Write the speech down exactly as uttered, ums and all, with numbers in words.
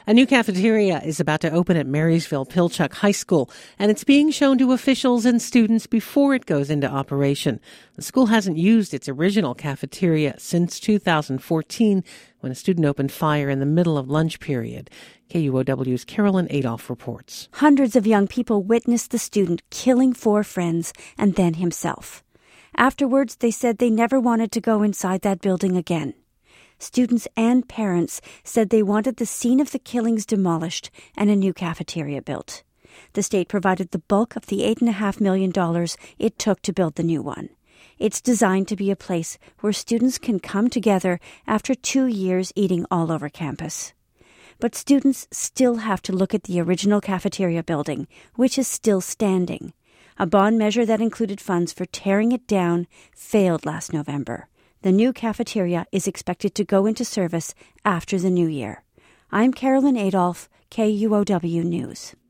A new cafeteria is about to open at Marysville Pilchuck High School, and it's being shown to officials and students before it goes into operation. The school hasn't used its original cafeteria since two thousand fourteen, when a student opened fire in the middle of lunch period. K U O W's Carolyn Adolph reports. Hundreds of young people witnessed the student killing four friends and then himself. Afterwards, they said they never wanted to go inside that building again. Students and parents said they wanted the scene of the killings demolished and a new cafeteria built. The state provided the bulk of the eight point five million dollars it took to build the new one. It's designed to be a place where students can come together after two years eating all over campus. But students still have to look at the original cafeteria building, which is still standing. A bond measure that included funds for tearing it down failed last November. The new cafeteria is expected to go into service after the new year. I'm Carolyn Adolph, K U O W News.